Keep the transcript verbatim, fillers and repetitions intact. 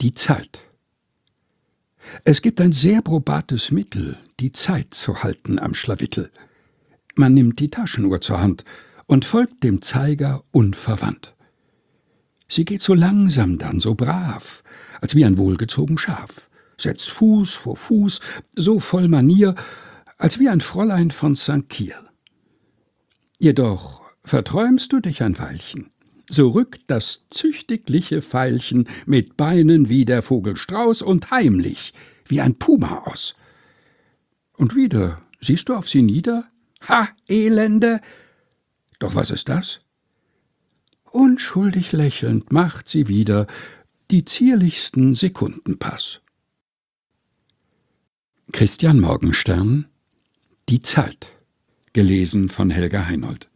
Die Zeit. Es gibt ein sehr probates Mittel, die Zeit zu halten am Schlawittel. Man nimmt die Taschenuhr zur Hand und folgt dem Zeiger unverwandt. Sie geht so langsam dann, so brav, als wie ein wohlgezogen Schaf, setzt Fuß vor Fuß, so voll Manier, als wie ein Fräulein von Sankt Kier. Jedoch verträumst du dich ein Weilchen, so rückt das züchtigliche Veilchen mit Beinen wie der Vogel Strauß und heimlich wie ein Puma aus. Und wieder siehst du auf sie nieder? Ha, Elende! Doch was ist das? Unschuldig lächelnd macht sie wieder die zierlichsten Sekundenpass. Christian Morgenstern: Die Zeit, gelesen von Helga Heinold.